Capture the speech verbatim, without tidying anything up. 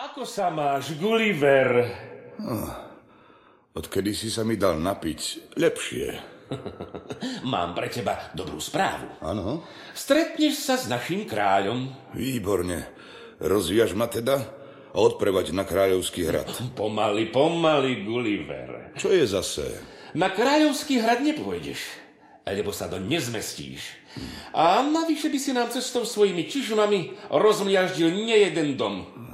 Ako sa máš, Gulliver? Oh, odkedy si sa mi dal napiť, lepšie. Mám pre teba dobrú správu. Áno? Stretneš sa s naším kráľom. Výborne. Rozvíjaš ma teda a odprevaď na Kráľovský hrad. Pomaly, pomaly, Gulliver. Čo je zase? Na Kráľovský hrad nepôjdeš, lebo sa doň nezmestíš. A navyše by si nám cestou svojimi čižmami rozmliaždil nejeden dom.